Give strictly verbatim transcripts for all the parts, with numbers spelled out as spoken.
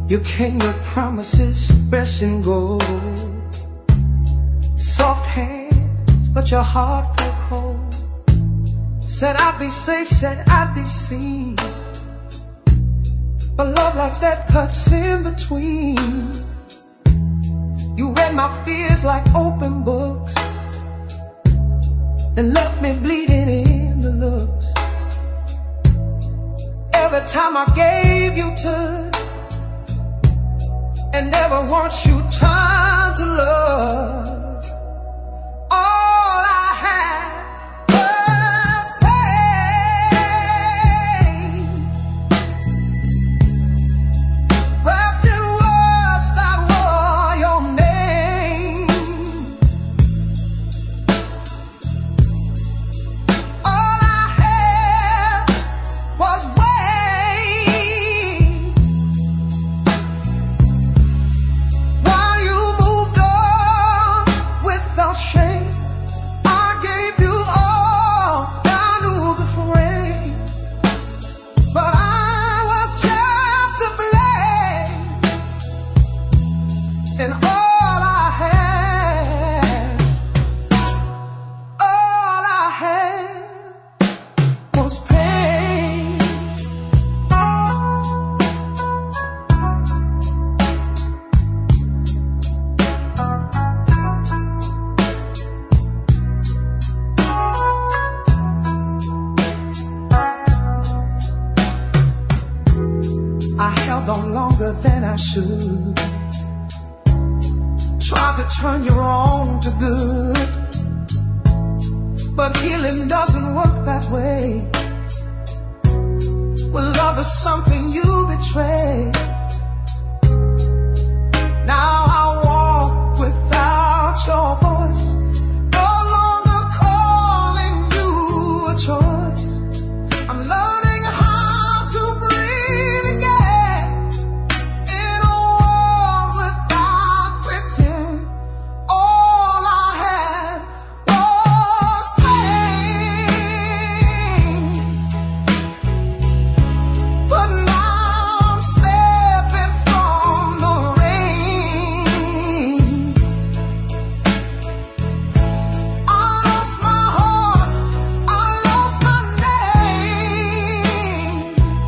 You came with promises, fresh and gold. Soft hands, but your heart felt cold. Said I'd be safe, said I'd be seen. But love like that cuts in between. You read my fears like open books, and left me bleeding in the looks. Every time I gave you touch, and never once you turned to love. All I had was pain, wrapped in words that were your name. All I had was wait, while you moved on without shame. I gave you all I knew before, but I was just to blame. And all I had, all I had was pain. I held on longer than I should, tried to turn you wrong to good, but healing doesn't work that way. Well, love is something you betray. Now I walk without your voice, no longer calling you a choice. I'm learning how to breathe again in a world without pretend. All I had was pain, but now I'm stepping from the rain. I lost my heart, I lost my name,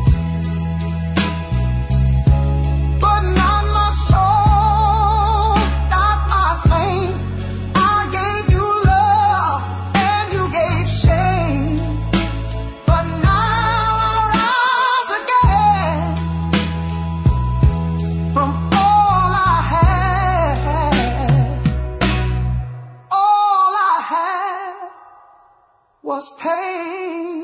but not my soul, not my fame. I gave you love and you gave shame, but now I rise again from all I had. All I had was pain.